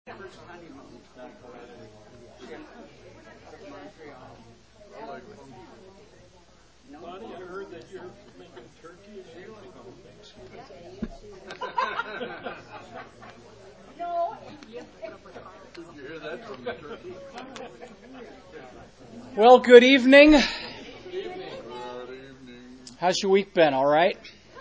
Bonnie, I heard that you're making turkey and everything on Thanksgiving. No. Did you hear that from the turkey? Well, good evening. Good evening. How's your week been? All right?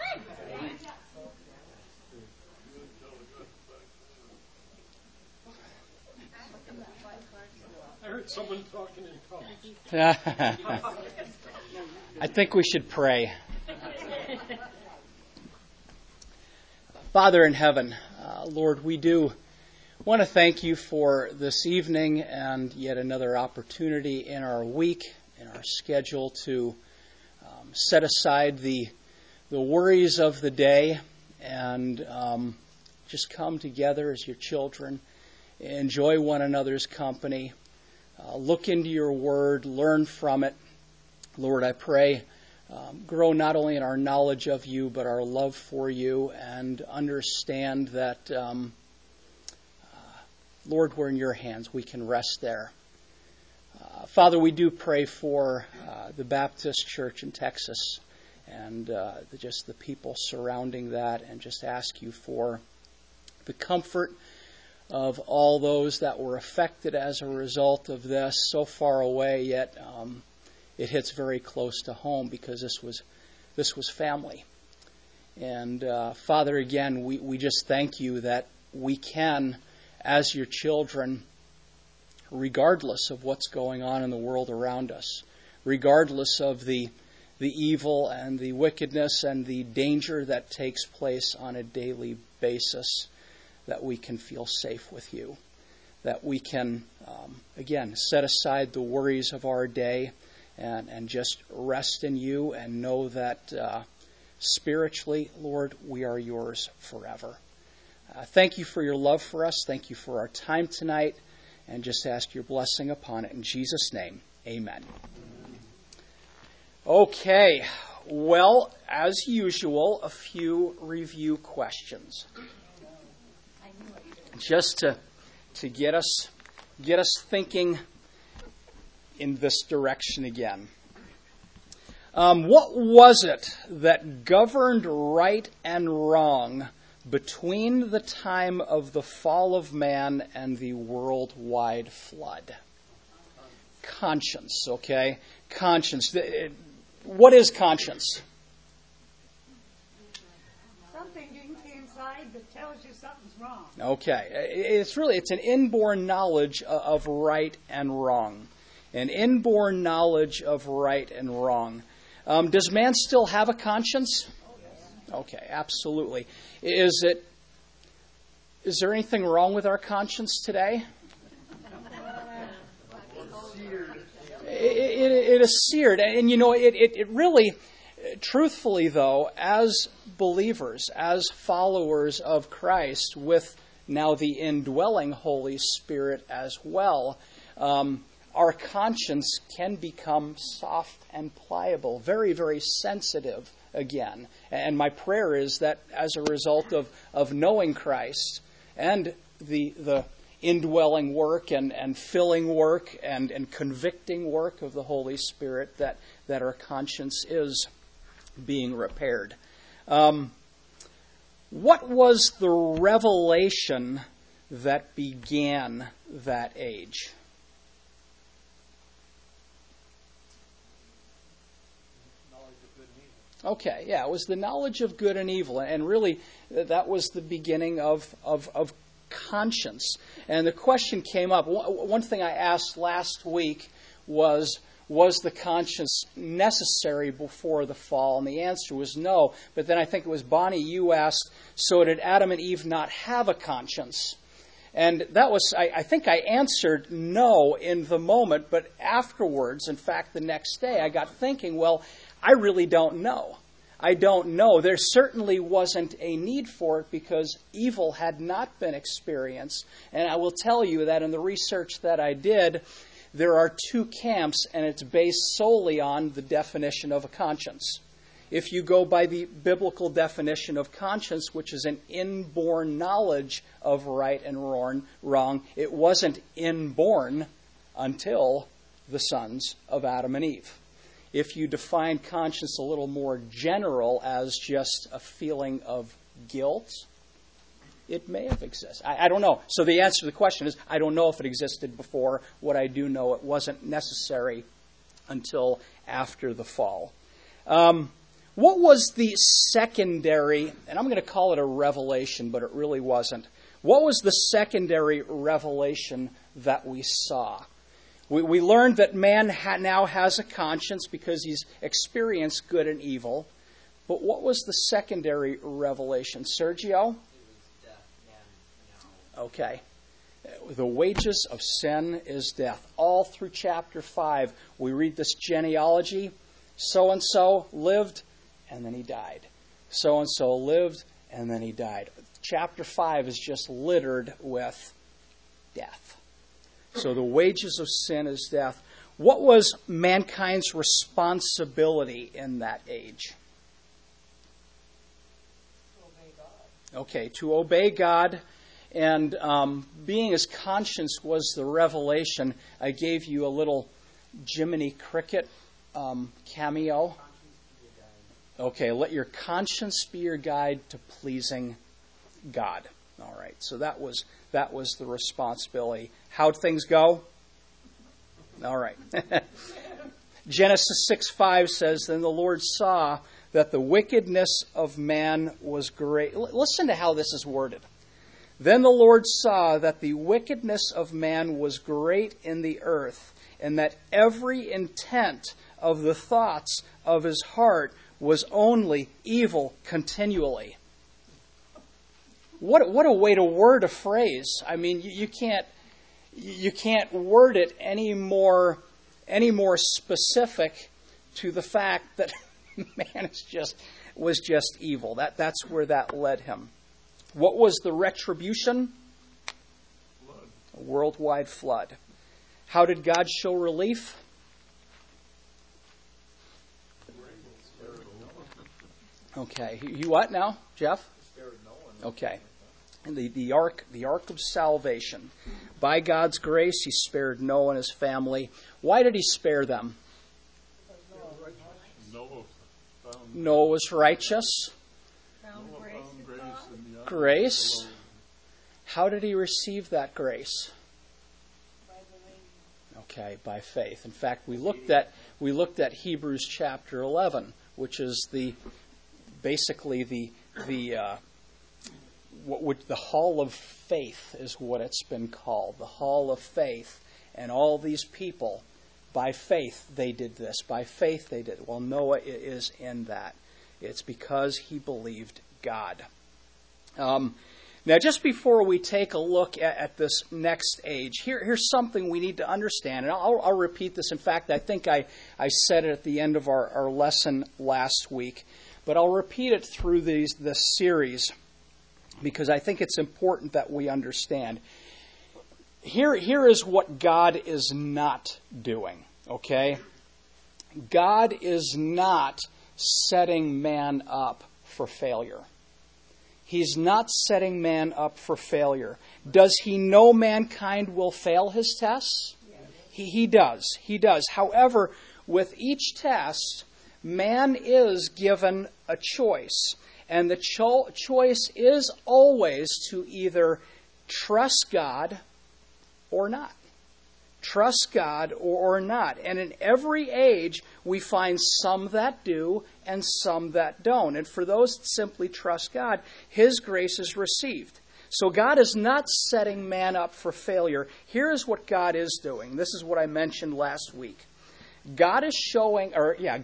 I heard someone talking in tongues. I think we should pray. Father in heaven, Lord, we do want to thank you for this evening and yet another opportunity in our week, in our schedule to set aside the worries of the day and just come together as your children, enjoy one another's company, look into your word, learn from it. Lord, I pray, grow not only in our knowledge of you, but our love for you, and understand that, Lord, we're in your hands. We can rest there. Father, we do pray for the Baptist Church in Texas and just the people surrounding that, and just ask you for the comfort of all those that were affected as a result of this, so far away, yet it hits very close to home because this was family. And Father, again, we just thank you that we can, as your children, regardless of what's going on in the world around us, regardless of the evil and the wickedness and the danger that takes place on a daily basis, that we can feel safe with you, that we can, again, set aside the worries of our day and just rest in you and know that spiritually, Lord, we are yours forever. Thank you for your love for us. Thank you for our time tonight, and just ask your blessing upon it. In Jesus' name, amen. Okay, well, as usual, a few review questions. Just to get us thinking in this direction again. What was it that governed right and wrong between the time of the fall of man and the worldwide flood? Conscience, okay? Conscience. What is conscience? Something inside that tells you something's wrong. Okay. It's an inborn knowledge of right and wrong. An inborn knowledge of right and wrong. Does man still have a conscience? Okay, absolutely. Is there anything wrong with our conscience today? It is seared. And you know, it really, truthfully though, as believers, as followers of Christ, with now the indwelling Holy Spirit as well, our conscience can become soft and pliable, very, very sensitive again. And my prayer is that as a result of knowing Christ and the indwelling work and filling work and convicting work of the Holy Spirit, that our conscience is being repaired. What was the revelation that began that age? Okay, yeah, it was the knowledge of good and evil, and really that was the beginning of conscience. And the question came up. One thing I asked last week was the conscience necessary before the fall? And the answer was no. But then I think it was Bonnie, you asked, so did Adam and Eve not have a conscience? And that was, I think I answered no in the moment, but afterwards, in fact, the next day, I got thinking, well, I really don't know. I don't know. There certainly wasn't a need for it because evil had not been experienced. And I will tell you that in the research that I did, there are two camps, and it's based solely on the definition of a conscience. If you go by the biblical definition of conscience, which is an inborn knowledge of right and wrong, it wasn't inborn until the sons of Adam and Eve. If you define conscience a little more general as just a feeling of guilt, it may have existed. I don't know. So the answer to the question is, I don't know if it existed before. What I do know, it wasn't necessary until after the fall. What was the secondary, and I'm going to call it a revelation, but it really wasn't. What was the secondary revelation that we saw? We learned that man now has a conscience because he's experienced good and evil. But what was the secondary revelation? Sergio? Okay. The wages of sin is death. All through chapter 5, we read this genealogy. So-and-so lived, and then he died. So-and-so lived, and then he died. Chapter 5 is just littered with death. So the wages of sin is death. What was mankind's responsibility in that age? To obey God. Okay, to obey God. And being as conscience was the revelation, I gave you a little Jiminy Cricket cameo. Okay, let your conscience be your guide to pleasing God. All right, so that was the responsibility. How'd things go? All right. Genesis 6:5 says, "Then the Lord saw that the wickedness of man was great." Listen to how this is worded. Then the Lord saw that the wickedness of man was great in the earth, and that every intent of the thoughts of his heart was only evil continually. What a way to word a phrase. I mean, you can't word it any more specific to the fact that man was just evil. That's where that led him. What was the retribution? Flood. A worldwide flood. How did God show relief? Okay. You what now, Jeff? Okay. And the ark of salvation. By God's grace, he spared Noah and his family. Why did he spare them? Noah was righteous. Grace. How did he receive that grace? Okay, by faith. In fact, we looked at Hebrews chapter 11, which is basically the hall of faith is what it's been called, the hall of faith. And all these people, by faith, they did this. By faith, they did it. Well, Noah is in that. It's because he believed God. Now, just before we take a look at this next age, here's something we need to understand. And I'll repeat this. In fact, I think I said it at the end of our lesson last week. But I'll repeat it through this series because I think it's important that we understand. Here is what God is not doing, okay? God is not setting man up for failure. He's not setting man up for failure. Does he know mankind will fail his tests? He does. He does. However, with each test, man is given a choice. And the choice is always to either trust God or not. Trust God or not. And in every age, we find some that do and some that don't. And for those that simply trust God, his grace is received. So God is not setting man up for failure. Here is what God is doing. This is what I mentioned last week. God is showing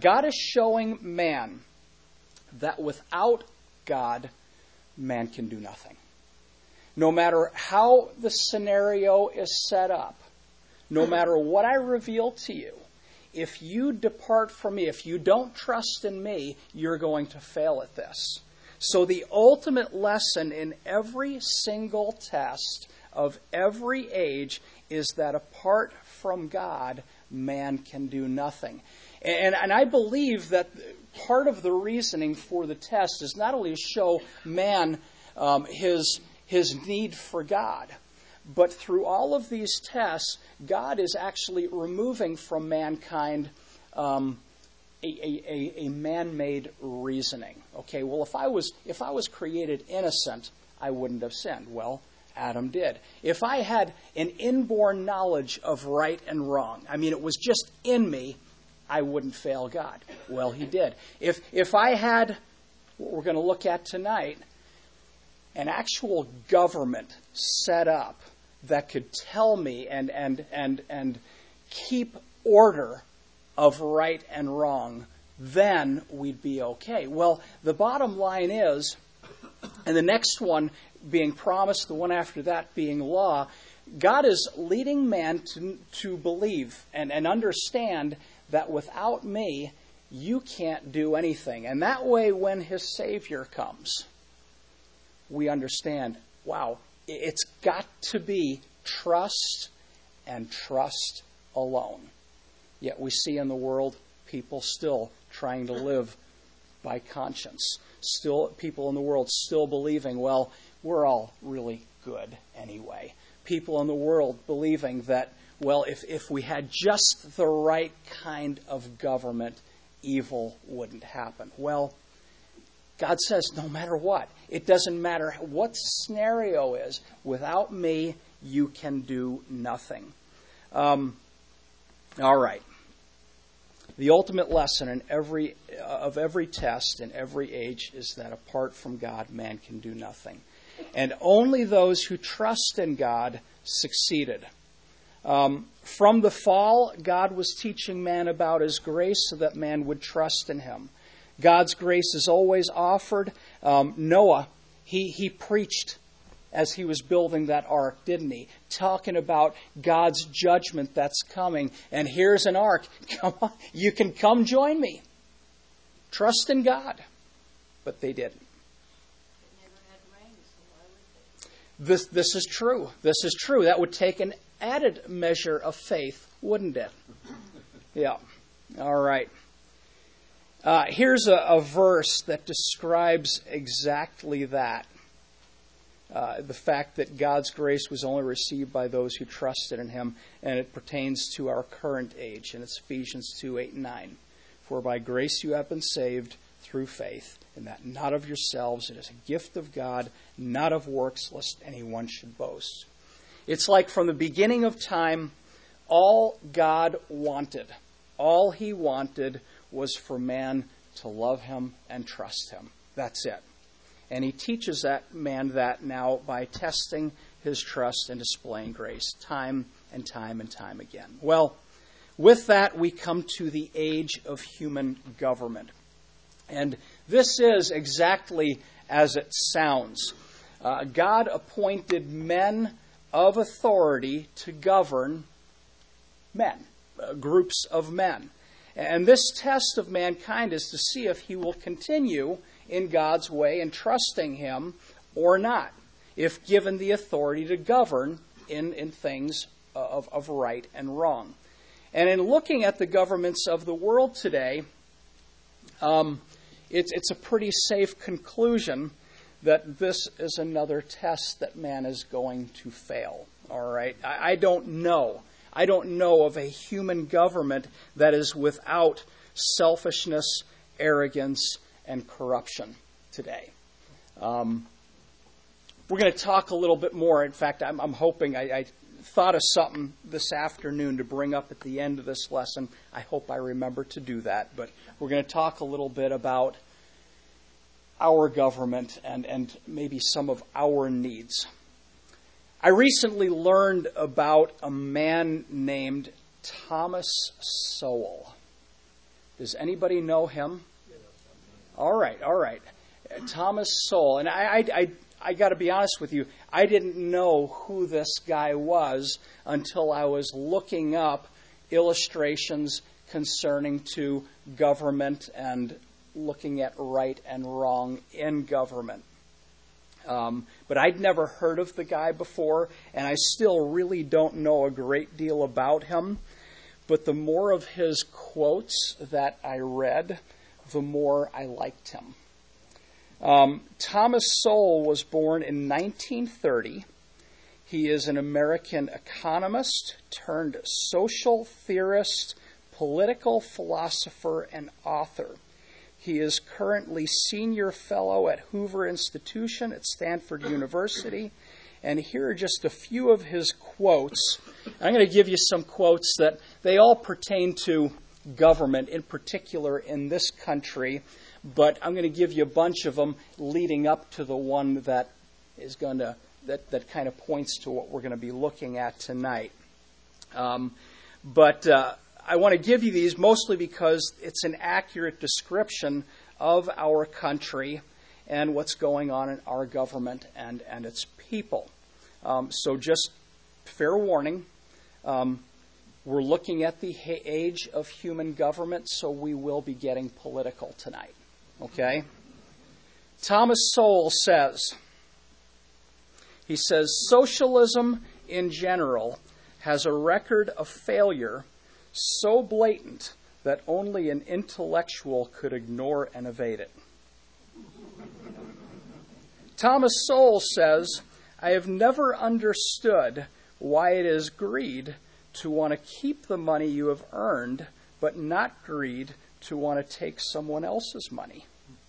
man that without God, man can do nothing. No matter how the scenario is set up, no matter what I reveal to you, if you depart from me, if you don't trust in me, you're going to fail at this. So the ultimate lesson in every single test of every age is that apart from God, man can do nothing. And I believe that part of the reasoning for the test is not only to show man his need for God, but through all of these tests, God is actually removing from mankind a man-made reasoning. Okay, well, if I was created innocent, I wouldn't have sinned. Well, Adam did. If I had an inborn knowledge of right and wrong, I mean, it was just in me, I wouldn't fail God. Well, he did. If I had what we're going to look at tonight, an actual government set up that could tell me and keep order of right and wrong, then we'd be okay. Well, the bottom line is, and the next one being promise, the one after that being law, God is leading man to believe and understand that without me, you can't do anything. And that way, when his Savior comes, we understand, wow, it's got to be trust and trust alone. Yet we see in the world people still trying to live by conscience. Still, people in the world still believing, well, we're all really good anyway. People in the world believing that, well, if we had just the right kind of government, evil wouldn't happen. Well, God says no matter what, it doesn't matter what the scenario is, without me, you can do nothing. All right. The ultimate lesson in every test in every age is that apart from God, man can do nothing. And only those who trust in God succeeded. From the fall, God was teaching man about his grace so that man would trust in him. God's grace is always offered. Noah, he preached as he was building that ark, didn't he? Talking about God's judgment that's coming. And here's an ark. Come on, you can come join me. Trust in God. But they didn't. This is true. This is true. That would take an added measure of faith, wouldn't it? Yeah. All right. Here's a verse that describes exactly that. The fact that God's grace was only received by those who trusted in him, and it pertains to our current age, and it's Ephesians 2:8-9. For by grace you have been saved through faith, and that not of yourselves, it is a gift of God, not of works, lest anyone should boast. It's like from the beginning of time, all God wanted, all he wanted was for man to love him and trust him. That's it. And he teaches that man that now by testing his trust and displaying grace time and time and time again. Well, with that, we come to the age of human government. And this is exactly as it sounds. God appointed men of authority to govern men, groups of men. And this test of mankind is to see if he will continue in God's way and trusting him or not, if given the authority to govern in things of right and wrong. And in looking at the governments of the world today, it's a pretty safe conclusion that this is another test that man is going to fail. All right? I don't know. I don't know of a human government that is without selfishness, arrogance, and corruption today. We're going to talk a little bit more. In fact, I'm hoping I thought of something this afternoon to bring up at the end of this lesson. I hope I remember to do that. But we're going to talk a little bit about our government and maybe some of our needs. I recently learned about a man named Thomas Sowell. Does anybody know him? All right. Thomas Sowell. And I got to be honest with you, I didn't know who this guy was until I was looking up illustrations concerning to government and looking at right and wrong in government. But I'd never heard of the guy before, and I still really don't know a great deal about him. but the more of his quotes that I read, the more I liked him. Thomas Sowell was born in 1930. He is an American economist turned social theorist, political philosopher, and author. He is currently senior fellow at Hoover Institution at Stanford University. And here are just a few of his quotes. I'm going to give you some quotes that they all pertain to government, in particular in this country. But I'm going to give you a bunch of them leading up to the one that is going to that kind of points to what we're going to be looking at tonight. But I want to give you these mostly because it's an accurate description of our country and what's going on in our government and its people. So just fair warning, we're looking at the age of human government, so we will be getting political tonight. Okay? Thomas Sowell says, socialism in general has a record of failure so blatant that only an intellectual could ignore and evade it. Thomas Sowell says, I have never understood why it is greed to want to keep the money you have earned, but not greed to want to take someone else's money.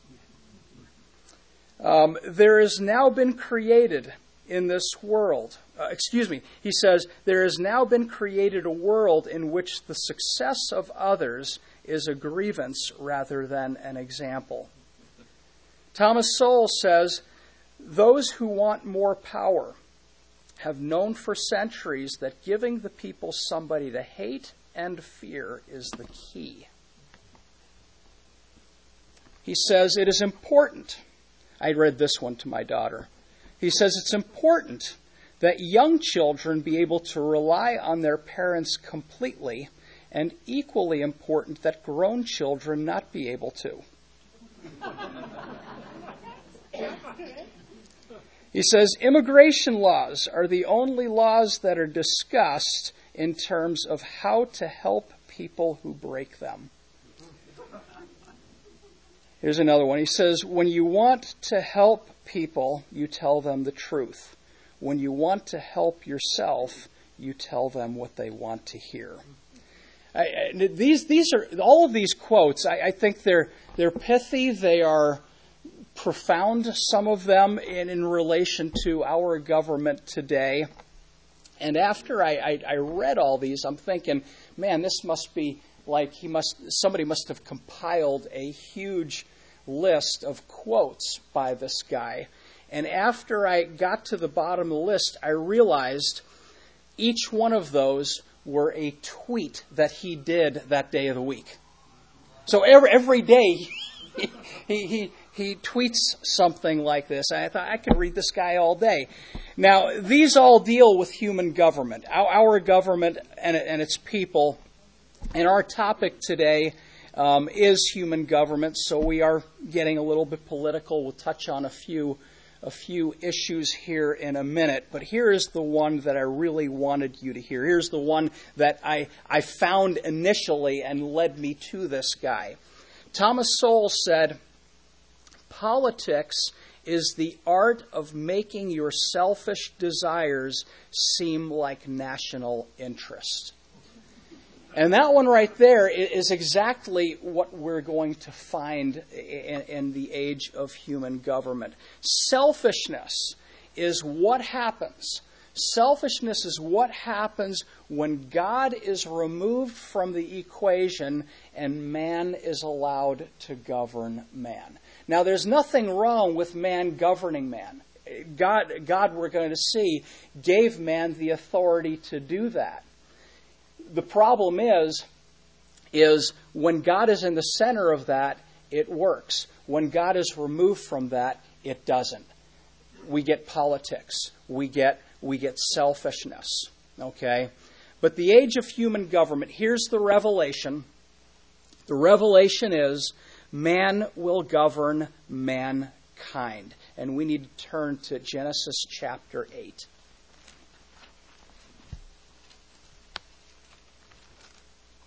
There has now been created in this world, he says, there has now been created a world in which the success of others is a grievance rather than an example. Thomas Sowell says, those who want more power have known for centuries that giving the people somebody to hate and fear is the key. He says, it is important. I read this one to my daughter. He says, it's important that young children be able to rely on their parents completely, and equally important that grown children not be able to. He says, immigration laws are the only laws that are discussed in terms of how to help people who break them. Here's another one. He says, when you want to help people, you tell them the truth. When you want to help yourself, you tell them what they want to hear. These are all of these quotes. I think they're pithy. They are profound, some of them, in relation to our government today. And after I read all these, I'm thinking, man, this must be like somebody must have compiled a huge list of quotes by this guy. And after I got to the bottom of the list, I realized each one of those were a tweet that he did that day of the week. So every day he tweets something like this. And I thought, I could read this guy all day. Now, these all deal with human government, our government and its people. And our topic today is human government, so we are getting a little bit political. We'll touch on a few issues here in a minute, but here is the one that I really wanted you to hear. Here's the one that I found initially and led me to this guy. Thomas Sowell said, politics is the art of making your selfish desires seem like national interest. And that one right there is exactly what we're going to find in the age of human government. Selfishness is what happens. Selfishness is what happens when God is removed from the equation and man is allowed to govern man. Now, there's nothing wrong with man governing man. God, we're going to see, gave man the authority to do that. The problem is when God is in the center of that, it works. When God is removed from that, it doesn't. We get politics. We get selfishness. Okay? But the age of human government, here's the revelation. The revelation is man will govern mankind. And we need to turn to Genesis chapter 8.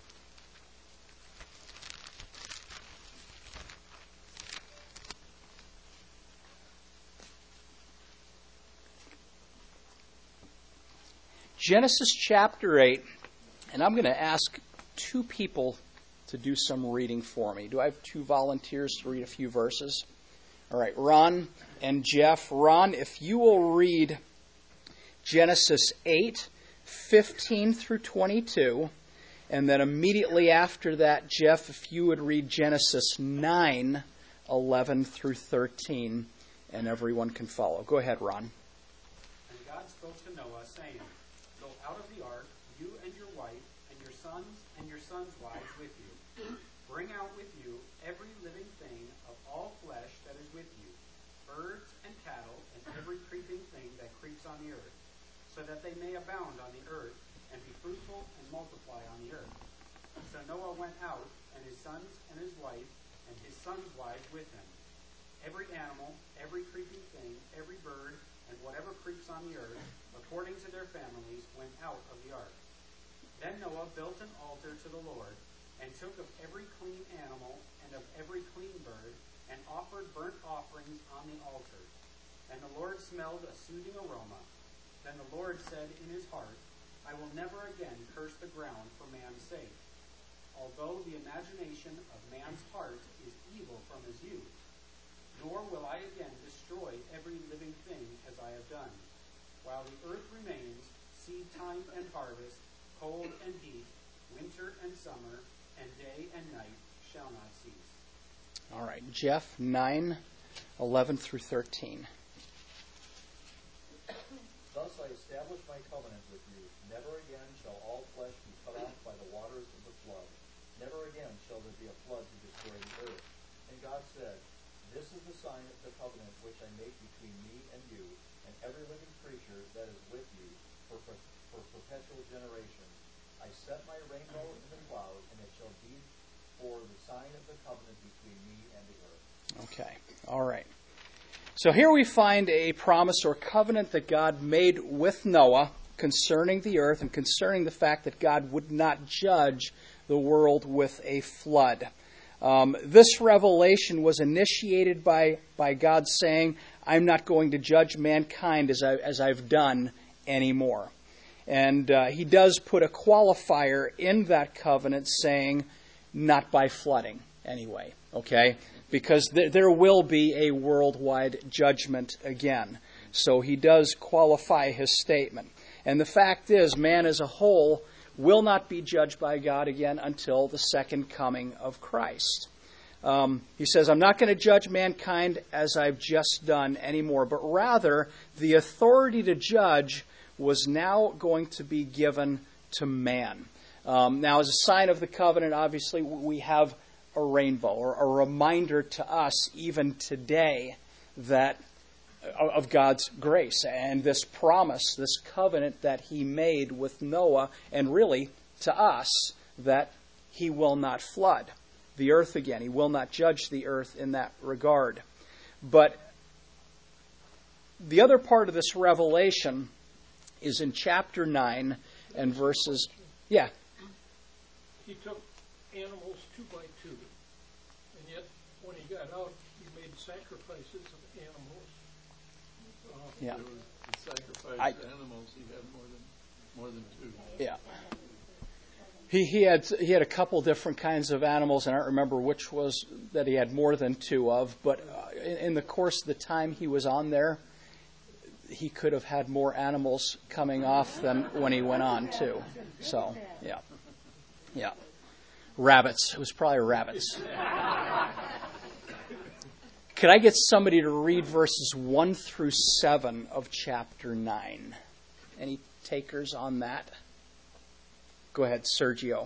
Genesis chapter 8, and I'm going to ask two people to do some reading for me. Do I have two volunteers to read a few verses? All right, Ron and Jeff. Ron, if you will read Genesis 8, 15 through 22, and then immediately after that, Jeff, if you would read Genesis 9, 11 through 13, and everyone can follow. Go ahead, Ron. And God spoke to Noah, saying, Go out of the ark, you and your wife, and your sons' wives with you. Bring out with you every living thing of all flesh that is with you, birds and cattle, and every creeping thing that creeps on the earth, so that they may abound on the earth, and be fruitful and multiply on the earth. So Noah went out, and his sons and his wife, and his sons' wives with him. Every animal, every creeping thing, every bird, and whatever creeps on the earth, according to their families, went out of the ark. Then Noah built an altar to the Lord, and took of every clean animal and of every clean bird, and offered burnt offerings on the altar. And the Lord smelled a soothing aroma. Then the Lord said in his heart, I will never again curse the ground for man's sake, although the imagination of man's heart is evil from his youth. Nor will I again destroy every living thing as I have done. While the earth remains, seed time and harvest, cold and heat, winter and summer, and day and night shall not cease. All right, Jeff, 9, 11 through 13. Thus I establish my covenant with you. Never again shall all flesh be cut off by the waters of the flood. Never again shall there be a flood to destroy the earth. And God said, This is the sign of the covenant which I make between me and you, and every living creature that is with you for perpetual generations. I set my rainbow in the cloud, and it shall be for the sign of the covenant between me and the earth. Okay, all right. So here we find a promise or covenant that God made with Noah concerning the earth and concerning the fact that God would not judge the world with a flood. This revelation was initiated by God saying, I'm not going to judge mankind as I've done anymore. And he does put a qualifier in that covenant saying, not by flooding anyway, okay? Because there will be a worldwide judgment again. So he does qualify his statement. And the fact is, man as a whole will not be judged by God again until the second coming of Christ. He says, I'm not going to judge mankind as I've just done anymore, but rather the authority to judge was now going to be given to man. Now, as a sign of the covenant, obviously, we have a rainbow, or a reminder to us even today that of God's grace and this promise, this covenant that he made with Noah, and really to us, that he will not flood the earth again. He will not judge the earth in that regard. But the other part of this revelation is in chapter 9 and verses... Yeah. He took animals 2 by 2, and yet when he got out, he made sacrifices of animals. Yeah. There was the sacrificed animals. He had more than 2. Yeah. He had a couple different kinds of animals, and I don't remember which was that he had more than 2 of. But in the course of the time he was on there, he could have had more animals coming off than when he went on too. So yeah. Rabbits. It was probably rabbits. Could I get somebody to read verses 1 through 7 of chapter 9? Any takers on that? Go ahead, Sergio.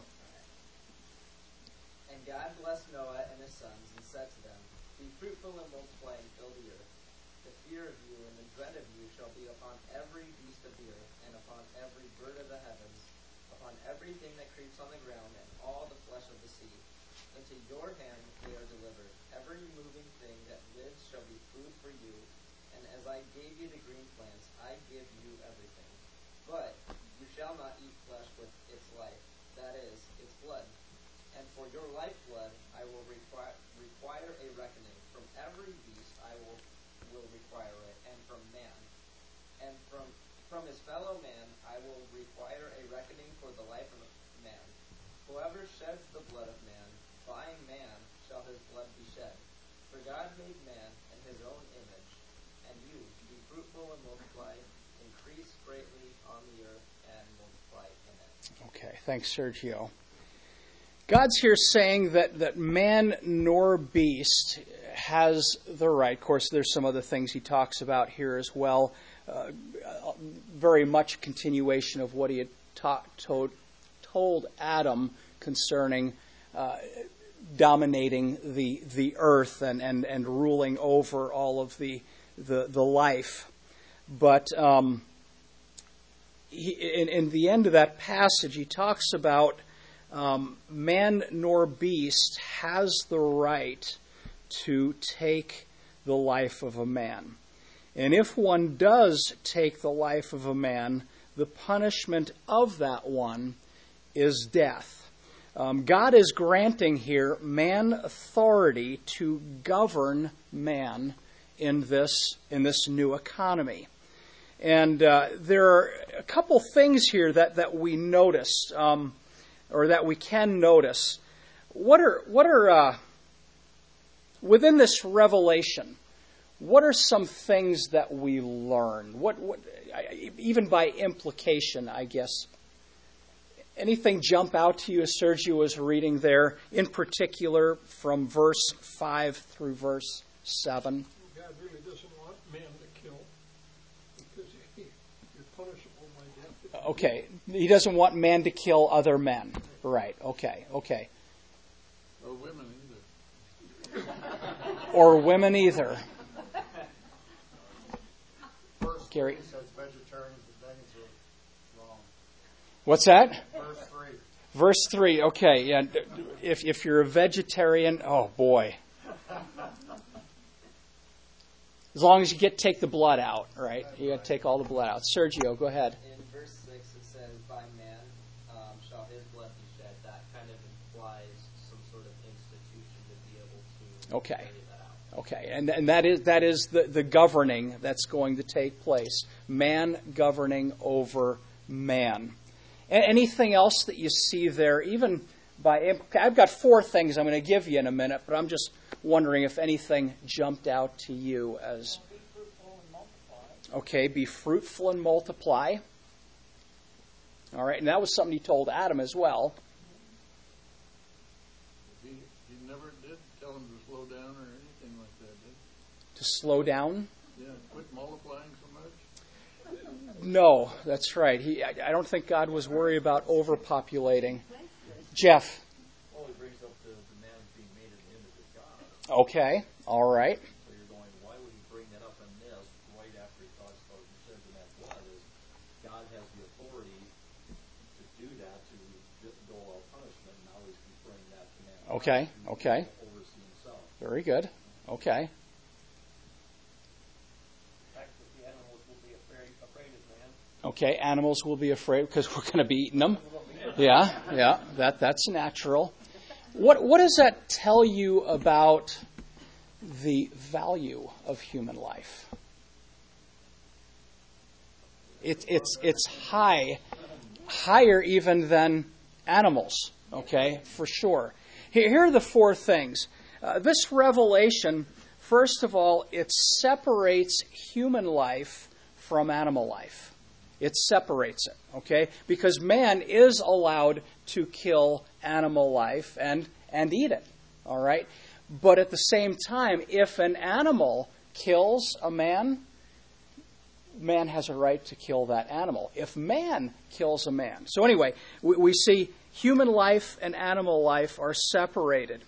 And God blessed Noah and his sons and said to them, Be fruitful and multiply and fill the earth. The fear of you and the dread of you shall be upon every beast of the earth, and upon every bird of the heavens, upon everything that creeps on the ground, and all the flesh of the sea. Into your hand they are delivered. Every moving thing that lives shall be food for you, and as I gave you the green plants, I give you everything. But you shall not eat flesh with its life, that is, its blood. And for your lifeblood I will require a reckoning. From every beast I will require it, and from man, and from From his fellow man I will require a reckoning for the life of man. Whoever sheds the blood of man, by man shall his blood be shed. For God made man in his own image, and you, be fruitful and multiply, increase greatly on the earth, and multiply in it. Okay, thanks, Sergio. God's here saying that man nor beast has the right. Of course, there's some other things he talks about here as well. Very much continuation of what he had told Adam concerning dominating the earth and ruling over all of the life. But in the end of that passage, he talks about man nor beast has the right to take the life of a man. And if one does take the life of a man, the punishment of that one is death. God is granting here man authority to govern man in this new economy. And there are a couple things here that we noticed, or that we can notice. What are within this revelation? What are some things that we learn? What even by implication, I guess. Anything jump out to you as Sergio was reading there, in particular from verse 5 through verse 7? God really doesn't want man to kill because you're punishable by death. Okay, he doesn't want man to kill other men. Right, okay. Or women either. Or women either. Verse Gary? 3 says vegetarians and vegans are wrong. What's that? Verse 3. Verse 3, okay, yeah. If you're a vegetarian, oh boy. As long as you take the blood out, right? You got to take all the blood out. Sergio, go ahead. In verse 6 it says, by man shall his blood be shed. That kind of implies some sort of institution to be able to Okay. carry that out. Okay, and that is the governing that's going to take place. Man governing over man. Anything else that you see there, even by... I've got 4 things I'm going to give you in a minute, but I'm just wondering if anything jumped out to you as... Be fruitful and multiply. Okay, be fruitful and multiply. All right, and that was something he told Adam as well. He never did tell him to slow down or anything like that, did To slow down. he? Yeah, quit multiplying so much. No, that's right. I don't think God was worried about overpopulating. Jeff. Well, he brings up the man being made in the image of God. Okay, all right. So you're going, why would he bring that up in this right after he talks about who sheds in that blood? Is God has the authority to do that, to dole out punishment. Now he's conferring that to man. Okay, To okay. oversee himself. Very good. Okay. In fact, the animals will be afraid of man. Okay, animals will be afraid because we're going to be eating them. Yeah, that's natural. What does that tell you about the value of human life? It's higher even than animals. Okay, for sure. Here are the 4 things. This revelation, first of all, it separates human life from animal life. It separates it, okay? Because man is allowed to kill animal life and eat it, all right? But at the same time, if an animal kills a man, man has a right to kill that animal. If man kills a man. So anyway, we see human life and animal life are separated.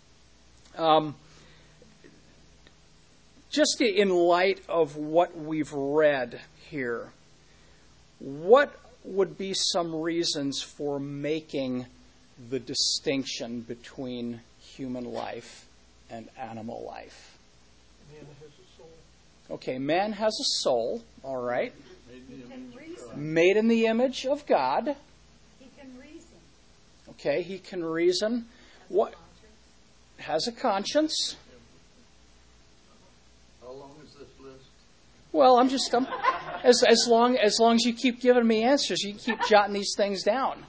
Just in light of what we've read here, what would be some reasons for making the distinction between human life and animal life? Man has a soul. Okay, man has a soul, all right, Made in the He can image of reason. God. made in the image of God. He can reason. Okay, he can reason. What has a conscience? How long is this list? Well, as long as you keep giving me answers, you can keep jotting these things down.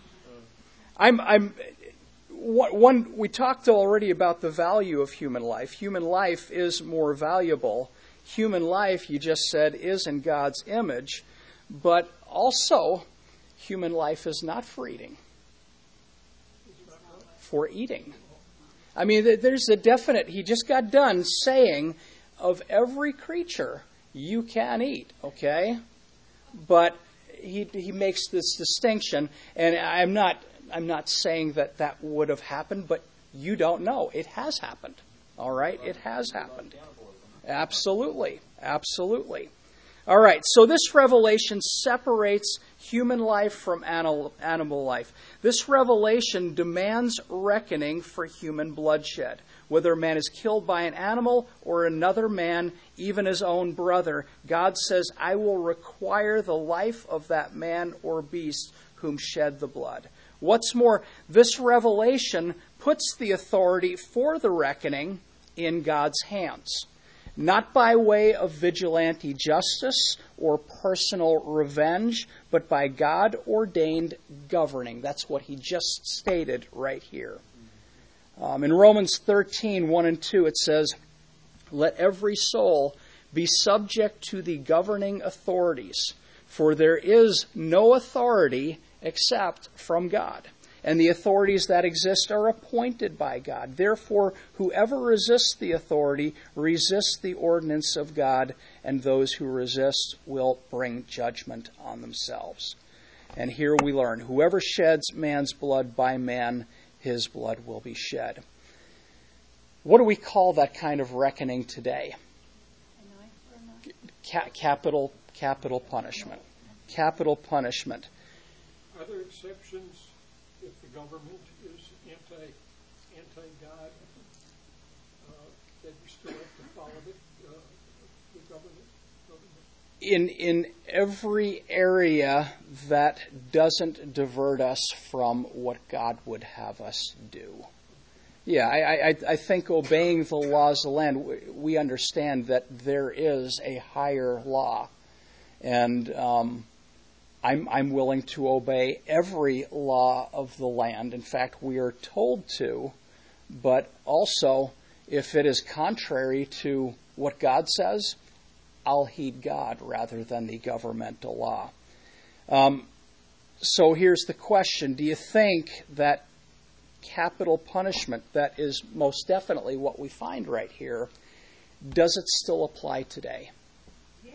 We talked already about the value of human life. Human life is more valuable. Human life, you just said, is in God's image, but also human life is not for eating. For eating. I mean, there's a definite, he just got done saying, of every creature you can eat, okay? But he makes this distinction, and I'm not saying that would have happened, but you don't know. It has happened. All right? It has happened. Absolutely. Absolutely. All right, so this revelation separates human life from animal life. This revelation demands reckoning for human bloodshed. Whether a man is killed by an animal or another man, even his own brother, God says, I will require the life of that man or beast whom shed the blood. What's more, this revelation puts the authority for the reckoning in God's hands. Not by way of vigilante justice or personal revenge, but by God-ordained governing. That's what he just stated right here. In Romans 13, 1 and 2, it says, let every soul be subject to the governing authorities, for there is no authority except from God. And the authorities that exist are appointed by God. Therefore, whoever resists the authority resists the ordinance of God, and those who resist will bring judgment on themselves. And here we learn, whoever sheds man's blood, by man his blood will be shed. What do we call that kind of reckoning today? Capital punishment. Capital punishment. Are there exceptions if the government is anti-God, that you still have to follow the government? In every area that doesn't divert us from what God would have us do. Yeah, I think obeying the laws of the land, we understand that there is a higher law. And I'm willing to obey every law of the land. In fact, we are told to. But also, if it is contrary to what God says, I'll heed God rather than the governmental law. So here's the question. Do you think that capital punishment, that is most definitely what we find right here, does it still apply today? Yes.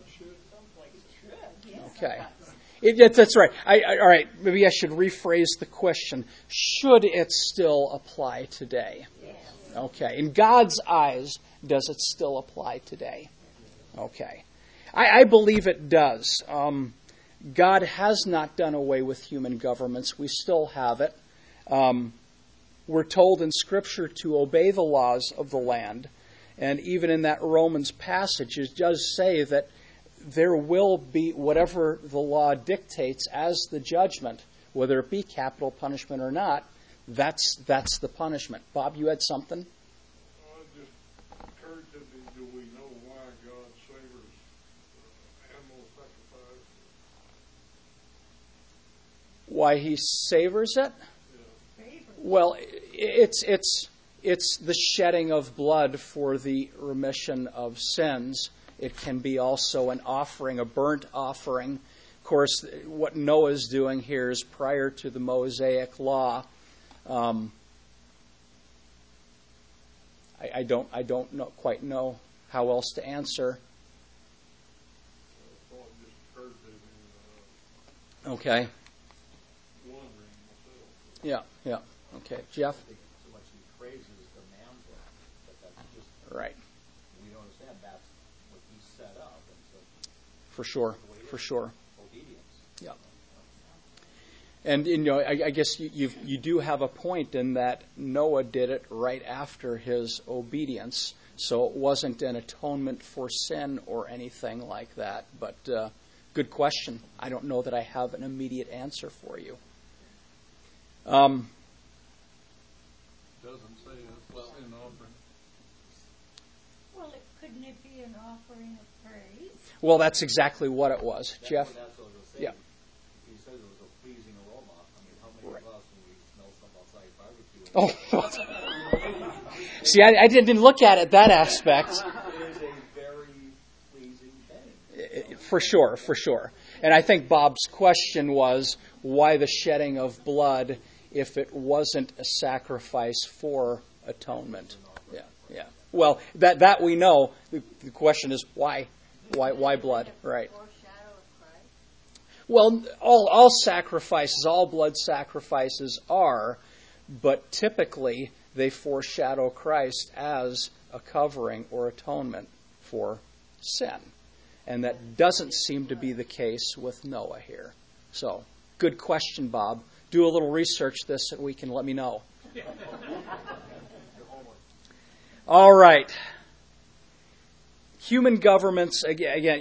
Okay. That's right. All right, maybe I should rephrase the question. Should it still apply today? Yes. Okay. In God's eyes, does it still apply today? Okay. I believe it does. God has not done away with human governments. We still have it. We're told in Scripture to obey the laws of the land. And even in that Romans passage, it does say that there will be whatever the law dictates as the judgment, whether it be capital punishment or not, that's the punishment. Bob, you had something? It just occurred to me, do we know why God favors animal sacrifice? Why he savors it? Well, it's the shedding of blood for the remission of sins. It can be also an offering, a burnt offering. Of course, what Noah's doing here is prior to the Mosaic law. I don't quite know how else to answer. Okay. Yeah. Okay, Jeff. I think so much he praises the man's life, but that's just Right. we don't understand that's what he set up, and so For sure. obedience. Yeah. And I guess you do have a point in that Noah did it right after his obedience, so it wasn't an atonement for sin or anything like that. But good question. I don't know that I have an immediate answer for you. Doesn't say it's a sin offering. Well, couldn't it be an offering of praise? Well, that's exactly what it was, Jeff. That's what I was saying. Yeah. He says it was a pleasing aroma. I mean, how many of us, when we smell something outside barbecue? Oh, see, I didn't look at it that aspect. It is a very pleasing thing. For sure, for sure. And I think Bob's question was, why the shedding of blood if it wasn't a sacrifice for atonement? Yeah, yeah. Well, that we know. The question is why? Why blood? Right. Well, all sacrifices, all blood sacrifices are, but typically they foreshadow Christ as a covering or atonement for sin. And that doesn't seem to be the case with Noah here. So, good question, Bob. Do a little research this week and let me know. All right. Human governments, again,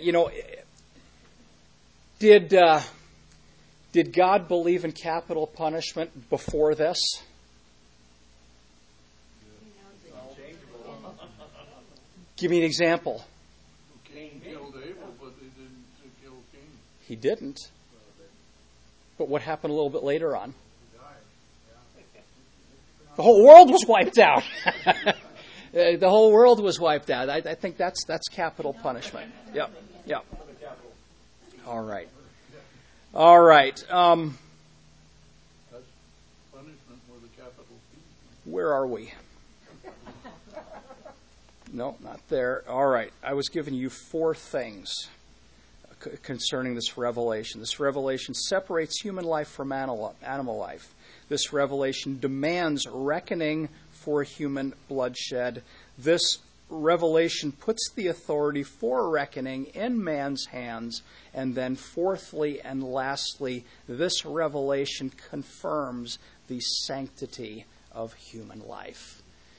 did God believe in capital punishment before this? Give me an example. Cain killed Abel, but he didn't kill Cain. He didn't. But what happened a little bit later on? The whole world was wiped out. The whole world was wiped out. I think that's capital punishment. Yep. All right. That's punishment with a capital P. Where are we? No, not there. All right. I was giving you 4 things concerning this revelation. This revelation separates human life from animal life. This revelation demands reckoning for human bloodshed. This revelation puts the authority for reckoning in man's hands. And then fourthly and lastly, this revelation confirms the sanctity of human life.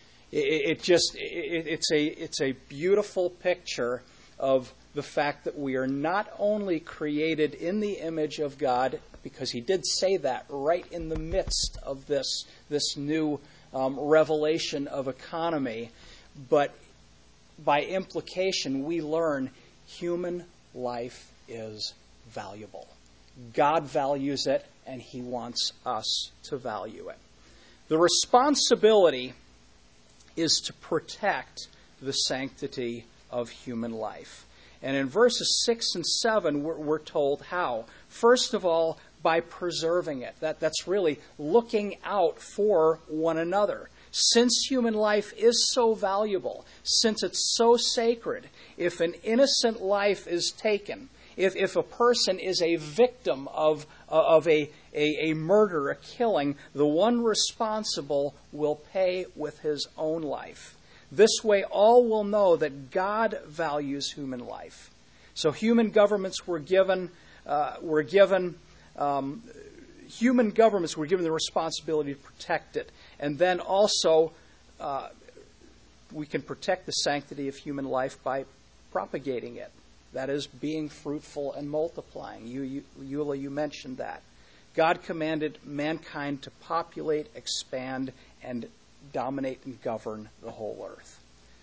It's a beautiful picture of the fact that we are not only created in the image of God, because he did say that right in the midst of this new revelation of economy, but by implication we learn human life is valuable. God values it, and he wants us to value it. The responsibility is to protect the sanctity of human life. And in verses 6 and 7, we're told how. First of all, by preserving it. That's really looking out for one another. Since human life is so valuable, since it's so sacred, if an innocent life is taken, if a person is a victim of a murder, a killing, the one responsible will pay with his own life. This way, all will know that God values human life. So, human governments were given the responsibility to protect it, and then also we can protect the sanctity of human life by propagating it. That is, being fruitful and multiplying. Eula, you mentioned that. God commanded mankind to populate, expand, and dominate and govern the whole earth.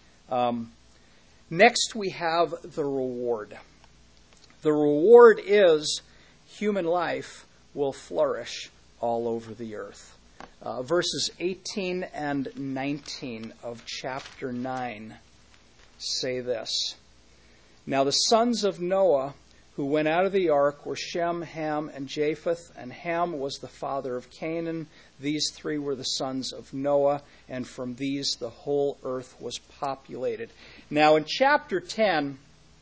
Next, we have the reward. The reward is human life will flourish all over the earth. Verses 18 and 19 of chapter 9 say this. Now the sons of Noah who went out of the ark were Shem, Ham, and Japheth, and Ham was the father of Canaan. These 3 were the sons of Noah, and from these the whole earth was populated. Now in chapter 10,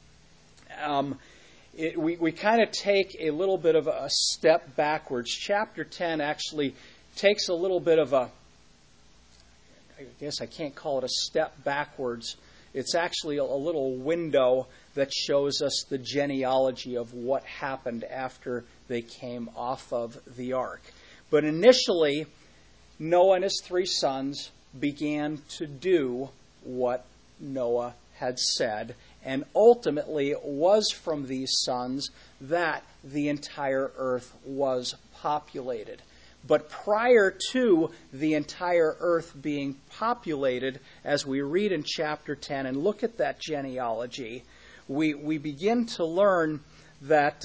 we kind of take a little bit of a step backwards. Chapter 10 actually takes a little bit of I guess I can't call it a step backwards. It's actually a little window that shows us the genealogy of what happened after they came off of the ark. But initially, Noah and his 3 sons began to do what Noah had said, and ultimately it was from these sons that the entire earth was populated. but prior to the entire earth being populated, as we read in chapter 10 and look at that genealogy, we begin to learn that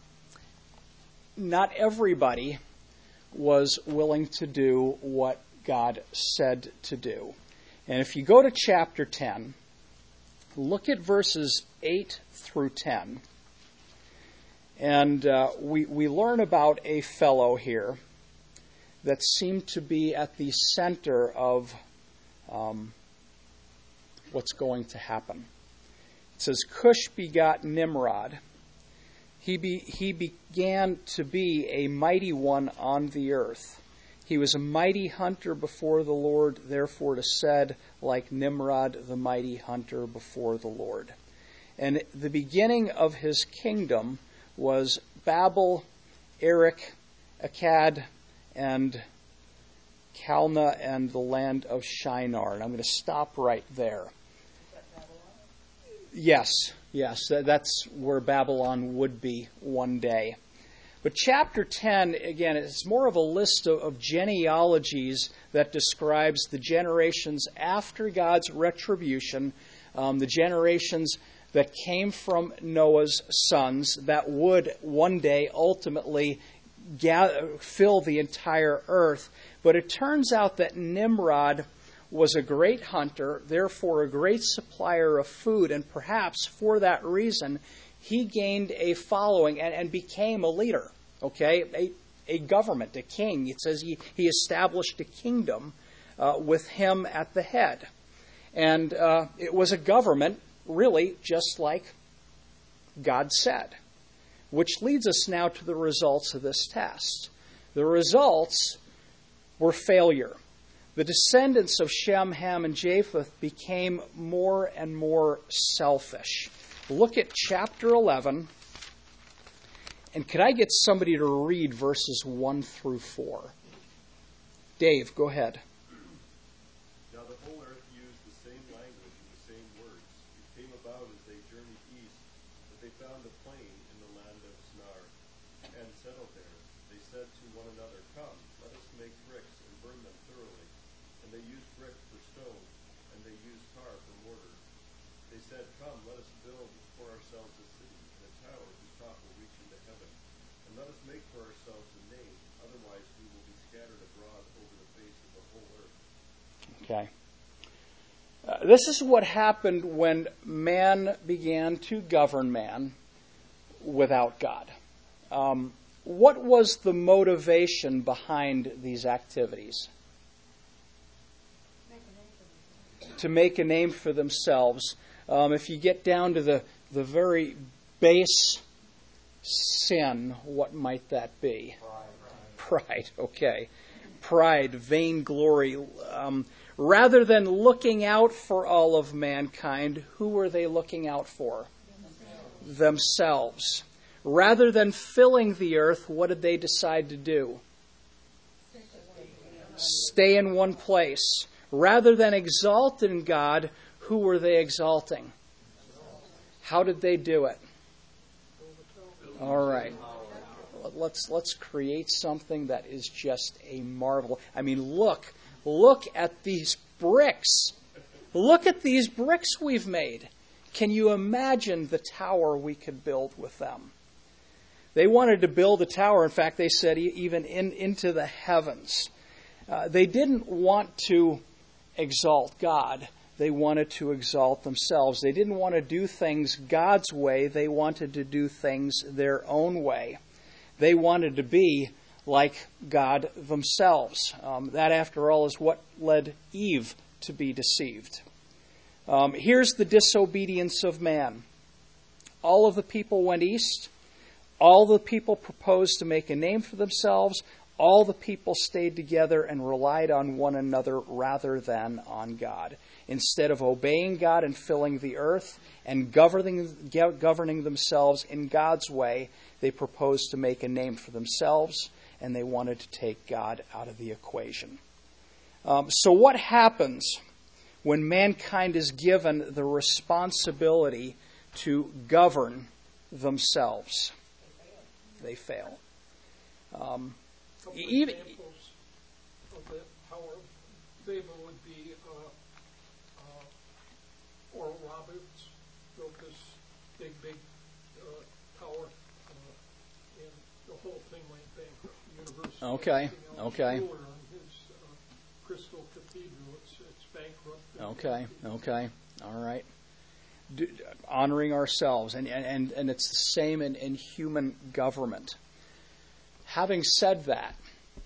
not everybody was willing to do what God said to do. And if you go to chapter 10, look at verses 8 through 10. And we learn about a fellow here that seemed to be at the center of what's going to happen. It says, Cush begot Nimrod. He began to be a mighty one on the earth. He was a mighty hunter before the Lord, therefore it is said, like Nimrod, the mighty hunter before the Lord. And the beginning of his kingdom was Babel, Erech, Akkad, and Calneh, and the land of Shinar. And I'm going to stop right there. Yes, that's where Babylon would be one day. But chapter 10, again, is more of a list of genealogies that describes the generations after God's retribution, the generations that came from Noah's sons that would one day ultimately fill the entire earth. But it turns out that Nimrod was a great hunter, therefore a great supplier of food, and perhaps for that reason he gained a following and became a leader, okay, a government, a king. It says he established a kingdom with him at the head. And it was a government really just like God said, which leads us now to the results of this test. The results were failure. The descendants of Shem, Ham, and Japheth became more and more selfish. Look at chapter 11. And could I get somebody to read verses 1 through 4? Dave, go ahead. Now the whole earth used the same language and the same words. It came about as they journeyed east that they found a plain in the land of Shinar and settled there. They said to one another, Come, let us make bricks and burn them thoroughly. And they used brick for stone, and they used tar for mortar. They said, Come, let us build for ourselves a city and a tower whose top will reach into heaven. And let us make for ourselves a name, otherwise we will be scattered abroad over the face of the whole earth. Okay. This is what happened when man began to govern man without God. What was the motivation behind these activities? To make a name for themselves. If you get down to the very base sin, what might that be? Pride, okay. Pride, vainglory. Rather than looking out for all of mankind, who were they looking out for? Themselves. Rather than filling the earth, what did they decide to do? Stay in one place. Rather than exalt in God, who were they exalting? How did they do it? All right. Let's create something that is just a marvel. I mean, look at these bricks. Look at these bricks we've made. Can you imagine the tower we could build with them? They wanted to build a tower. In fact, they said even into the heavens. They didn't want to exalt God. They wanted to exalt themselves. They didn't want to do things God's way. They wanted to do things their own way. They wanted to be like God themselves. That, after all, is what led Eve to be deceived. Here's the disobedience of man. All of the people went east. All the people proposed to make a name for themselves. All the people stayed together and relied on one another rather than on God. Instead of obeying God and filling the earth and governing themselves in God's way, they proposed to make a name for themselves, and they wanted to take God out of the equation. So what happens when mankind is given the responsibility to govern themselves? They fail. of the Tower of Babel would be Oral Roberts built this big tower, and the whole thing went bankrupt. The university, Okay, everything else, okay. Mueller on his Crystal Cathedral, it's bankrupt. Okay. All right. Honoring ourselves, and it's the same in human government. Having said that,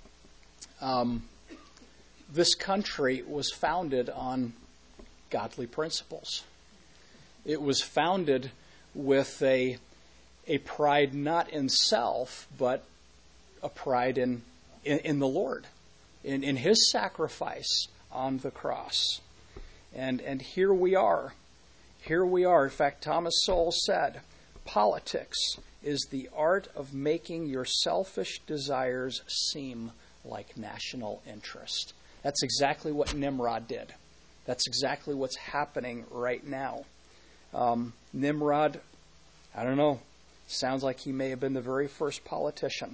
this country was founded on godly principles. It was founded with a pride not in self, but a pride in the Lord, in His sacrifice on the cross. And here we are. Here we are. In fact, Thomas Sowell said, politics is the art of making your selfish desires seem like national interest. That's exactly what Nimrod did. That's exactly what's happening right now. Nimrod, I don't know, sounds like he may have been the very first politician.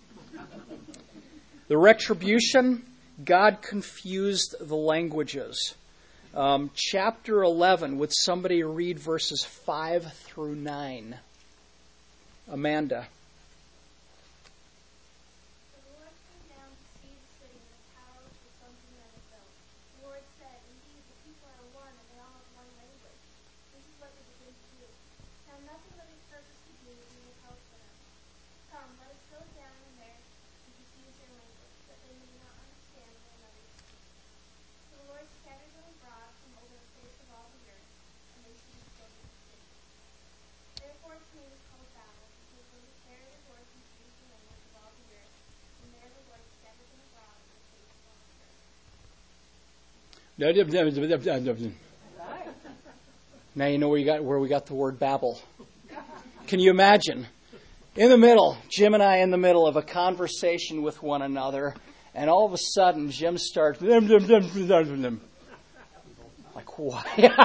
The retribution, God confused the languages. Chapter 11, would somebody read verses 5 through 9? Amanda. The Lord came down to see the city and the tower which the sons of men had built. The Lord said, indeed, the people are one, and they all have one language. This is what they begin to do. Now nothing that they purpose to do will be withheld from them. Come, let us go down there and confuse their language, that they may not understand one another's speech. So the Lord scattered them abroad from over the face of all the earth, and they soon filled the city. Therefore its name is called Babel, because from there the Lord confused the language of all the earth, and there the Lord scattered them abroad over the face of all the earth. Now you know where we got the word Babel. Can you imagine? In the middle, Jim and I in the middle of a conversation with one another, and all of a sudden Jim starts like, why?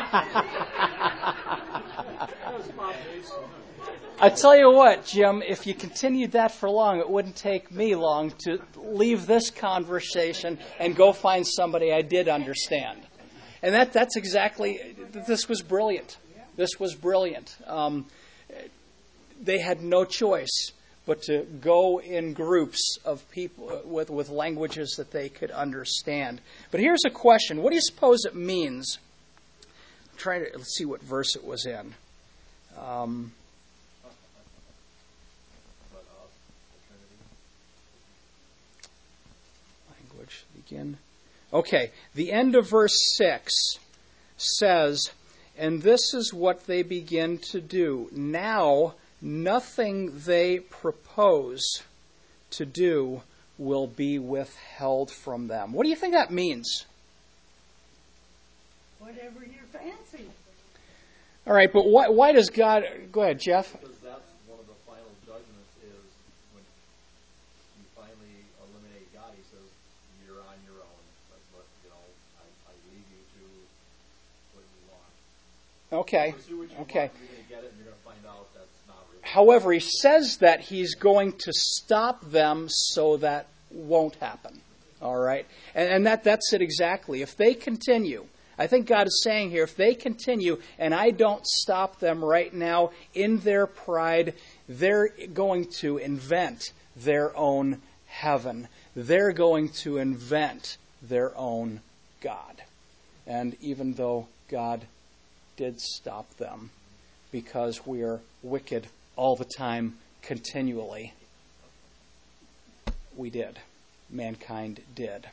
I tell you what, Jim, if you continued that for long, it wouldn't take me long to leave this conversation and go find somebody I did understand. And that's exactly, this was brilliant. This was brilliant. They had no choice but to go in groups of people with languages that they could understand. But here's a question. What do you suppose it means? I'm trying to, let's see what verse it was in. Language, begin. Okay, the end of verse 6 says, and this is what they begin to do. Now, nothing they propose to do will be withheld from them. What do you think that means? Whatever your fancy. All right, but why does God... Go ahead, Jeff. Because that's one of the final judgments is when you finally eliminate God, He says, you're on your own. But I leave you to what you want. Okay. Pursue what you Okay. want, you're going to get it, and you're going to find out that's not really. However, He says that He's going to stop them so that won't happen. All right? And that's it exactly. If they continue... I think God is saying here, if they continue and I don't stop them right now in their pride, they're going to invent their own heaven. They're going to invent their own God. And even though God did stop them, because we are wicked all the time, continually, we did. Mankind did.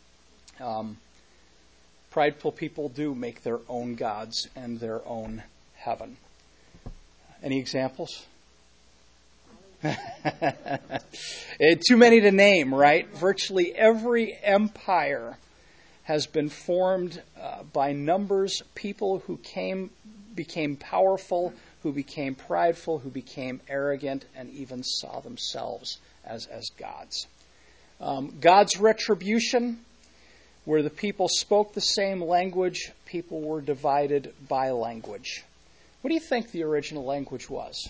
Prideful people do make their own gods and their own heaven. Any examples? Too many to name, right? Virtually every empire has been formed by numbers, people who became powerful, who became prideful, who became arrogant, and even saw themselves as gods. God's retribution, where the people spoke the same language, people were divided by language. What do you think the original language was?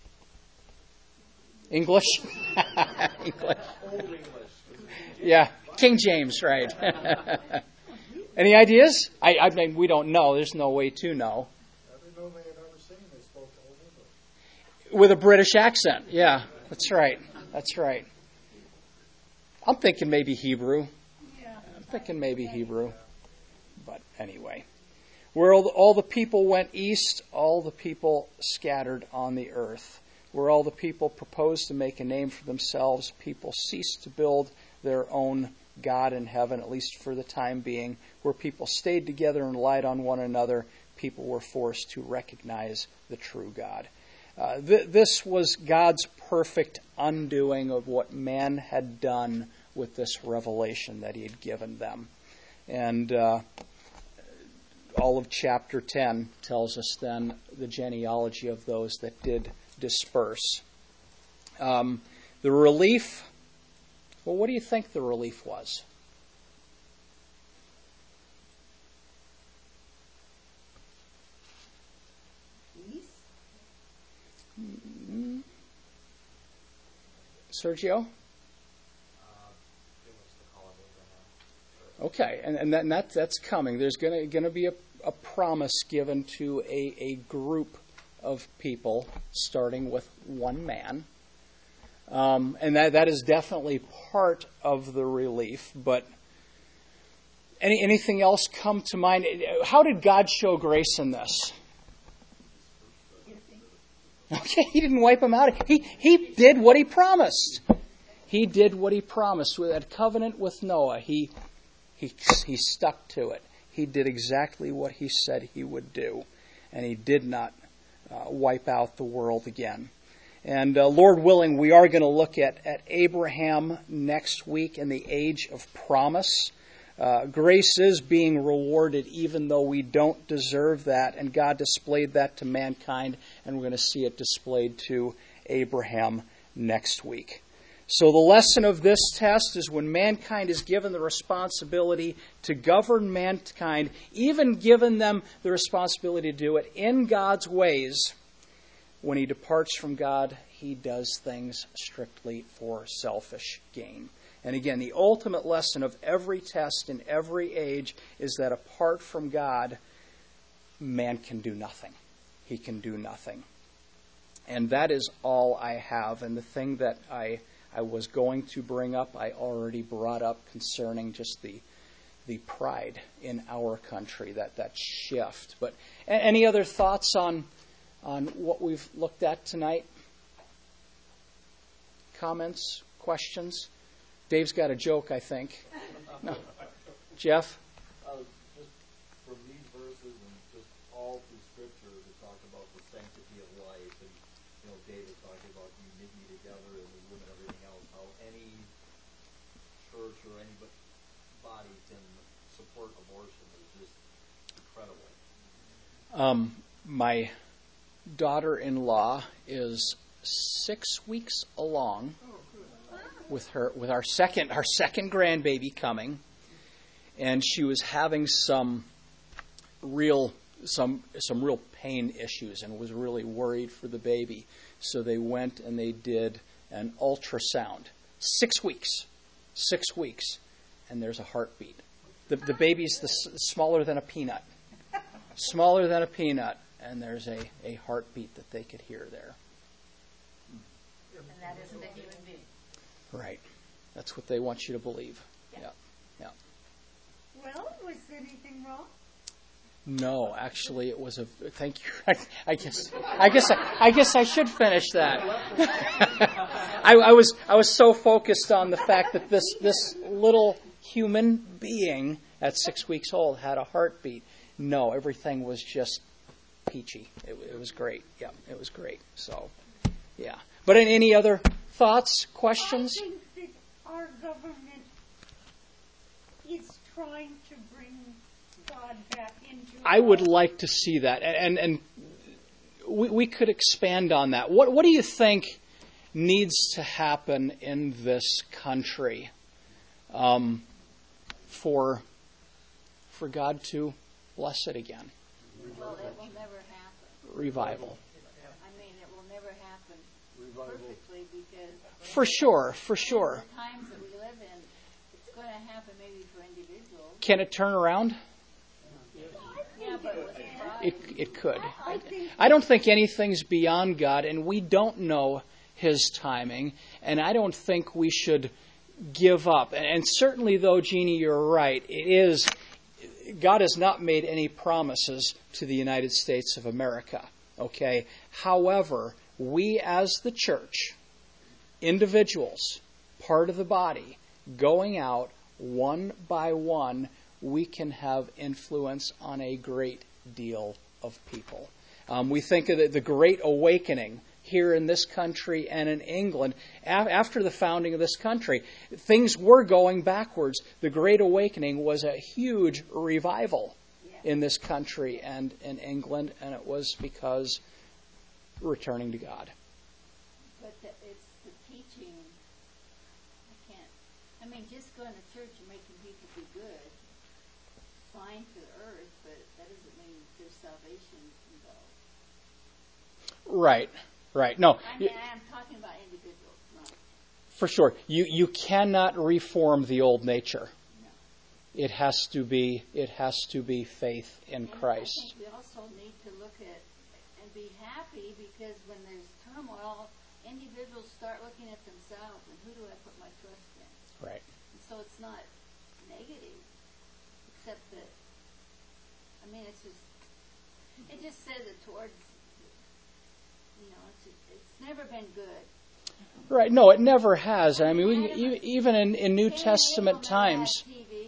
English? English. Old English. Yeah. King James, right. Any ideas? I mean, we don't know. There's no way to know. I didn't know they had ever seen they spoke Old English. With a British accent. Yeah, that's right. That's right. I'm thinking maybe Hebrew. I'm thinking maybe Hebrew. But anyway. Where all the people went east, all the people scattered on the earth. Where all the people proposed to make a name for themselves, people ceased to build their own God in heaven, at least for the time being. Where people stayed together and relied on one another, people were forced to recognize the true God. This was God's perfect undoing of what man had done with this revelation that he had given them. And all of chapter 10 tells us then the genealogy of those that did disperse. The relief, well, what do you think the relief was? Sergio? Okay, and that's coming. There's going to be a promise given to a group of people, starting with one man. And that is definitely part of the relief. But anything else come to mind? How did God show grace in this? Okay, he didn't wipe them out. He did what he promised. He did what he promised. With that covenant with Noah, he stuck to it. He did exactly what he said he would do. And he did not wipe out the world again. And Lord willing, we are going to look at Abraham next week in the age of promise. Grace is being rewarded even though we don't deserve that. And God displayed that to mankind. And we're going to see it displayed to Abraham next week. So the lesson of this test is when mankind is given the responsibility to govern mankind, even given them the responsibility to do it in God's ways, when he departs from God, he does things strictly for selfish gain. And again, the ultimate lesson of every test in every age is that apart from God, man can do nothing. He can do nothing. And that is all I have. And the thing that I was going to bring up, I already brought up concerning just the pride in our country, that shift. But any other thoughts on what we've looked at tonight? Comments? Questions? Dave's got a joke, I think. No. Jeff? Just from these verses and just all through Scripture to talk about the sanctity of life, and David talking about you knit me together and the room and everything else, how any church or any body can support abortion is just incredible. My daughter-in-law is 6 weeks along with our second grandbaby coming, and she was having some real pain issues and was really worried for the baby. So they went and they did an ultrasound. 6 weeks, and there's a heartbeat. The baby's smaller than a peanut, and there's a heartbeat that they could hear there. And that isn't a human being. Right. That's what they want you to believe. Yeah. Well, was anything wrong? No, actually, it was a. Thank you. I guess I should finish that. I was so focused on the fact that this little human being at 6 weeks old had a heartbeat. No, everything was just peachy. It was great. Yeah, it was great. So, yeah. But any other thoughts, questions? I think that our government is trying to bring God back into. I would like to see that, and we could expand on that. What do you think needs to happen in this country for God to bless it again? Well, it will never happen. Revival. I mean, it will never happen perfectly because For sure. the times that we live in, going to happen maybe for individuals. Can it turn around? Yeah, but with pride. It could. I don't think anything's beyond God, and we don't know His timing, and I don't think we should give up. And certainly, though, Jeannie, you're right. God has not made any promises to the United States of America. Okay? However, we as the church, individuals, part of the body, going out one by one, we can have influence on a great deal of people. We think of the Great Awakening here in this country and in England. After the founding of this country, things were going backwards. The Great Awakening was a huge revival in this country and in England, and it was because returning to God. But it's the teaching. I mean, just going to church and making people be good, fine to the earth, but that doesn't mean there's salvation involved. Right. No. I mean, I'm talking about individuals, not. For sure. You cannot reform the old nature. No. It has to be faith in Christ. I think we also need to look at and be happy, because when there's turmoil, individuals start looking at themselves and who do I put my trust in? Right. And so it's not negative, except that, I mean, it just says it towards, it's never been good. Right. No, it never has. I mean, even in New Testament times,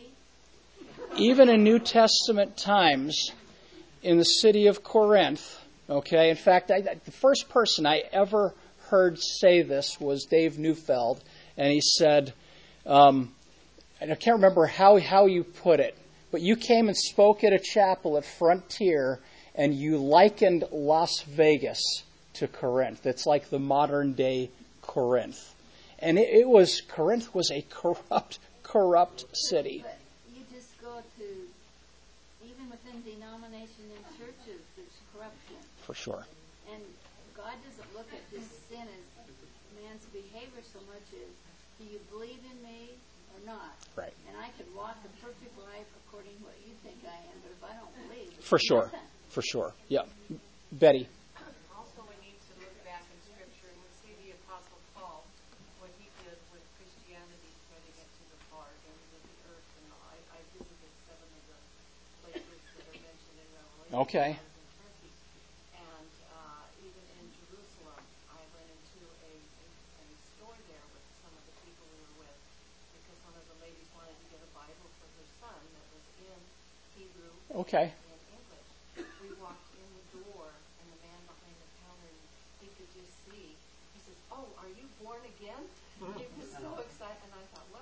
even in New Testament times, in the city of Corinth, okay, in fact, the first person I ever heard say this was Dave Neufeld, and he said, and I can't remember how you put it, but you came and spoke at a chapel at Frontier, and you likened Las Vegas to Corinth. It's like the modern day Corinth. And Corinth was a corrupt city. But you just go to, even within denomination and churches, there's corruption. For sure. And God doesn't look at this sin as man's behavior so much as, do you believe in me or not? Right. And I could walk a perfect life according to what you think I am, but if I don't believe, it's For sure. nothing. For sure. Yeah. Betty. Also, we need to look back in Scripture and we see the Apostle Paul, what he did with Christianity, spreading it to the far ends of the earth. And I visited 7 of the places that are mentioned in Revelation. Okay. I was in Turkey. And even in Jerusalem, I went into a store there with some of the people we were with, because one of the ladies wanted to get a Bible for her son that was in Hebrew. Okay. We walked in the door, and the man behind the counter, he could just see. He says, "Oh, are you born again?" He was so excited, and I thought, what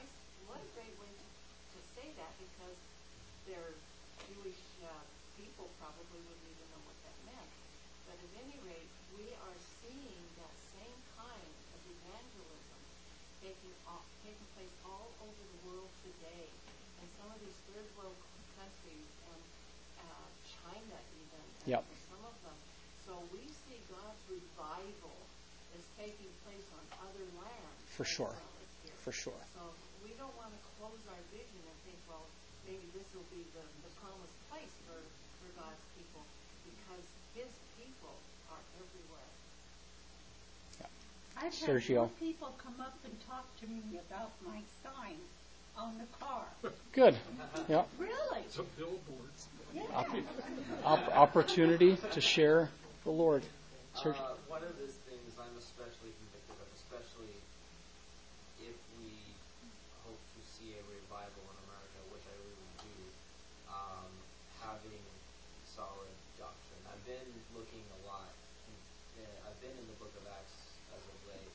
a great way to say that, because their Jewish people probably wouldn't even know what that meant. But at any rate, we are seeing that same kind of evangelism taking place all over the world today, in some of these third world countries, and China even, and some of them. So we see God's revival is taking place on other lands. For sure. For sure. So we don't want to close our vision and think, well, maybe this will be the promised place for God's people, because His people are everywhere. I've had Sergio. more people come up and talk to me about my sign on the car. Good. Yeah. Really? It's a billboard. Yeah. Opportunity to share the Lord. One of those things I'm especially convicted of, especially if we hope to see a revival in America, which I really do, having solid doctrine. I've been looking a lot. I've been in the book of Acts as of late,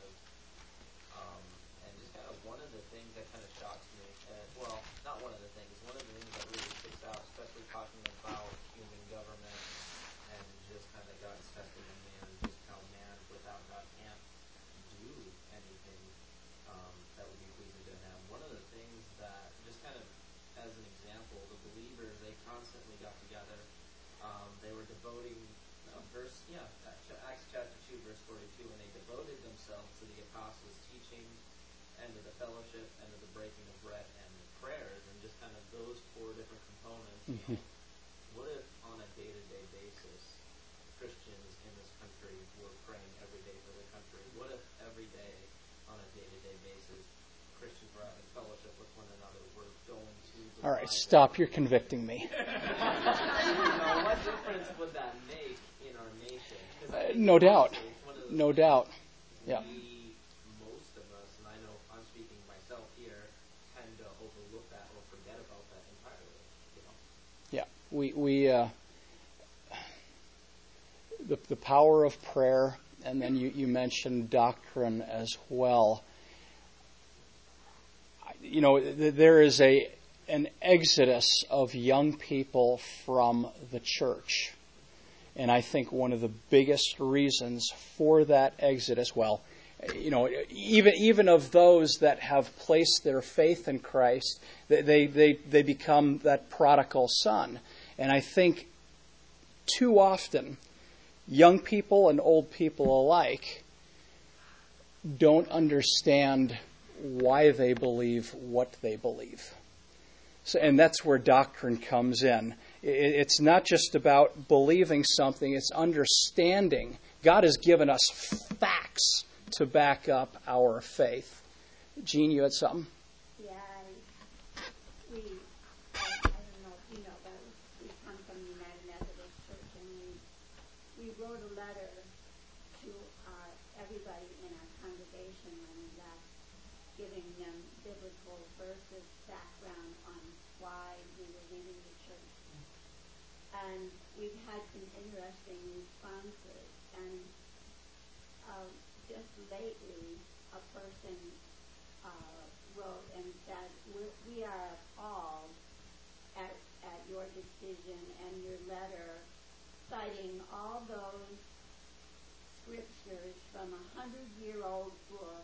and just kind of one of the things that kind of shocks me, well, not one of the things, one of the things that really sticks out, especially talking about human government and just kind of God's testing of man, and just how man without God can't do anything that would be pleasing to Him. One of the things that, just kind of as an example, the believers, they constantly got together. They were devoting, Acts chapter 2, verse 42, when they devoted themselves to the apostles' teaching and to the fellowship and to the breaking of Mm-hmm. What if on a day-to-day basis, Christians in this country were praying every day for their country? What if every day, on a day-to-day basis, Christians were having fellowship with one another, were going to the All right, Bible? stop. You're convicting me. What difference would that make in our nation? 'Cause I think No doubt. honestly, it's one of those No things doubt. Yeah. most of us, and I know I'm speaking myself here, tend to overlook that or forget about that entirely. You know? Yeah. The power of prayer, and then you mentioned doctrine as well. You know, there is an exodus of young people from the church. And I think one of the biggest reasons for that exodus, well, you know, even of those that have placed their faith in Christ, they become that prodigal son. And I think too often, young people and old people alike don't understand why they believe what they believe. So, and that's where doctrine comes in. It's not just about believing something, it's understanding. God has given us facts to back up our faith. Jean, you had something? Yeah, I don't know if you know, but we come from the United Methodist Church, and we wrote a letter to everybody in our congregation when we left, giving them biblical verses, background on why we were leaving the church. And we've had some interesting responses. And just lately, a person wrote and said, we are appalled at your decision and your letter, citing all those scriptures from a 100-year-old book,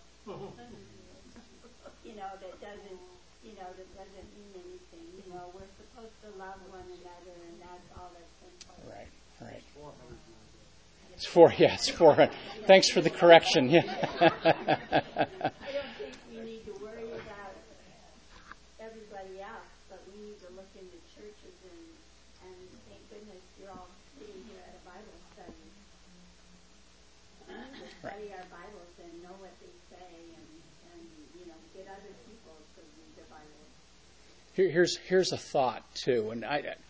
that doesn't mean anything. We're supposed to love one another, and that's all that's important. Right. It's 400. Thanks for the correction. Yeah. I don't think we need to worry about everybody else, but we need to look into churches and thank goodness you're all sitting here at a Bible study. We need to study our Bibles and know what they say and get other people to read the Bible. Here's a thought too, and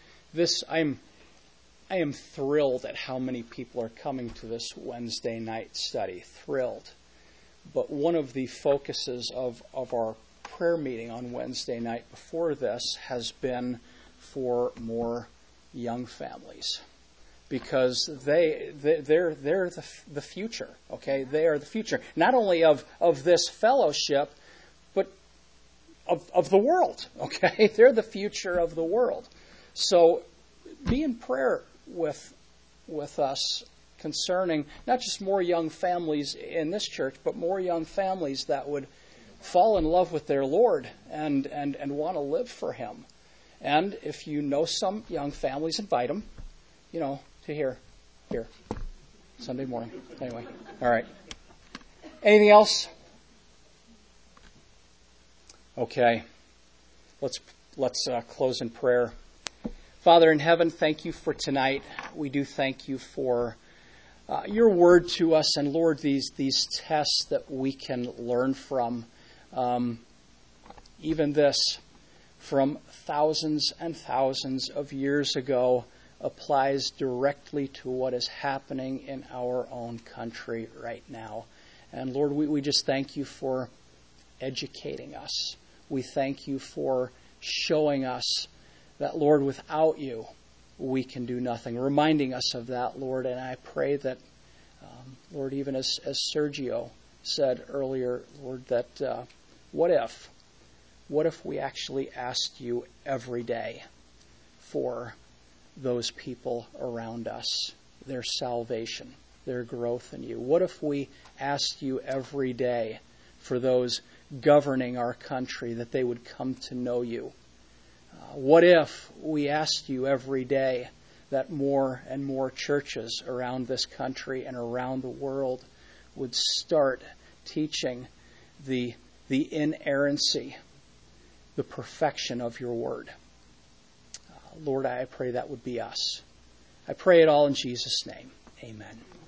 I am thrilled at how many people are coming to this Wednesday night study. Thrilled. But one of the focuses of our prayer meeting on Wednesday night before this has been for more young families. Because they're the future, okay? They are the future. Not only of this fellowship, but of the world, okay? They're the future of the world. So be in prayer with us concerning not just more young families in this church, but more young families that would fall in love with their Lord and want to live for Him. And if you know some young families, invite them, to here Sunday morning. Anyway, all right. Anything else? Okay. Let's close in prayer. Father in heaven, thank you for tonight. We do thank you for your word to us, and Lord, these tests that we can learn from. Even this, from thousands and thousands of years ago, applies directly to what is happening in our own country right now. And Lord, we just thank you for educating us. We thank you for showing us that, Lord, without you, we can do nothing. Reminding us of that, Lord, and I pray that, Lord, even as Sergio said earlier, Lord, that what if we actually asked you every day for those people around us, their salvation, their growth in you? What if we asked you every day for those governing our country, that they would come to know you? What if we asked you every day that more and more churches around this country and around the world would start teaching the inerrancy, the perfection of your word? Lord, I pray that would be us. I pray it all in Jesus' name. Amen.